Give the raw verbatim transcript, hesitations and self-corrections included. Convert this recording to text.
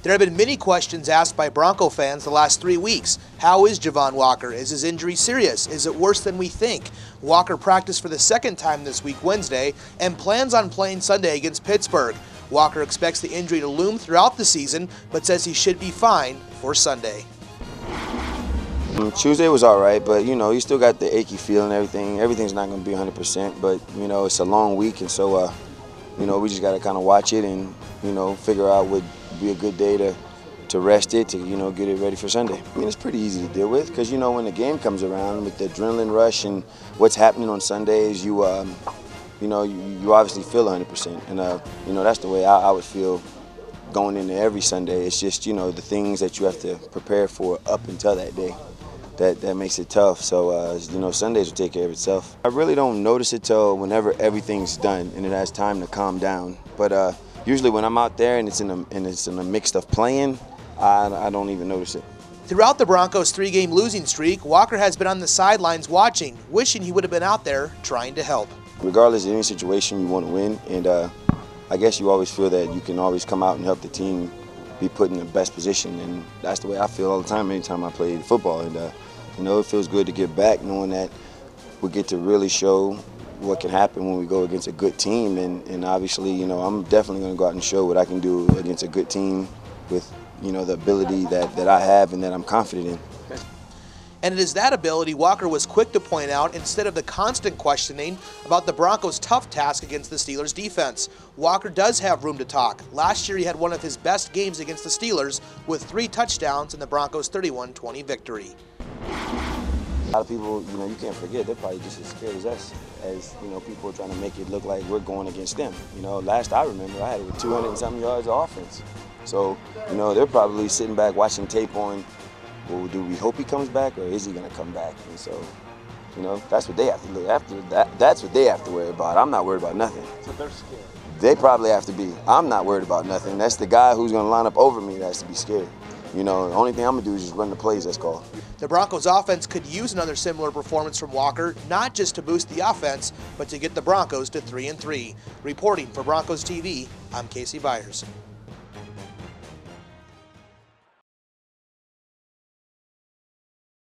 There have been many questions asked by Bronco fans the last three weeks. How is Javon Walker? Is his injury serious? Is it worse than we think? Walker practiced for the second time this week Wednesday and plans on playing Sunday against Pittsburgh. Walker expects the injury to loom throughout the season, but says he should be fine for Sunday. Tuesday was all right, but, you know, you still got the achy feel and everything. Everything's not going to be one hundred percent, but, you know, it's a long week, and so, uh, you know, we just got to kind of watch it and, you know, figure out what would be a good day to, to rest it, to, you know, get it ready for Sunday. I mean, it's pretty easy to deal with because, you know, when the game comes around with the adrenaline rush and what's happening on Sundays, you, um, you know, you, you obviously feel one hundred percent, and, uh, you know, that's the way I, I would feel going into every Sunday. It's just, you know, the things that you have to prepare for up until that day. That, that makes it tough. So, uh, you know, Sundays will take care of itself. I really don't notice it till whenever everything's done and it has time to calm down. But uh, usually when I'm out there and it's in a, and it's in a mix of playing, I, I don't even notice it. Throughout the Broncos' three-game losing streak, Walker has been on the sidelines watching, wishing he would have been out there trying to help. Regardless of any situation, you want to win, and uh, I guess you always feel that you can always come out and help the team be put in the best position, and that's the way I feel all the time anytime I play football. And uh, you know, it feels good to get back knowing that we get to really show what can happen when we go against a good team, and, and obviously, you know, I'm definitely going to go out and show what I can do against a good team with, you know, the ability that, that I have and that I'm confident in. And it is that ability Walker was quick to point out instead of the constant questioning about the Broncos' tough task against the Steelers' defense. Walker does have room to talk. Last year he had one of his best games against the Steelers with three touchdowns in the Broncos' thirty-one twenty victory. A lot of people, you know, you can't forget, they're probably just as scared as us, as, you know, people are trying to make it look like we're going against them. You know, last I remember, I had over two hundred and something yards of offense. So, you know, they're probably sitting back watching tape on, well, do we hope he comes back or is he going to come back? And so, you know, that's what they have to look after. That, that's what they have to worry about. I'm not worried about nothing. So they're scared. They probably have to be. I'm not worried about nothing. That's the guy who's going to line up over me that has to be scared. You know, the only thing I'm going to do is just run the plays that's called. The Broncos offense could use another similar performance from Walker, not just to boost the offense, but to get the Broncos to three and three. Reporting for Broncos T V, I'm Casey Byers.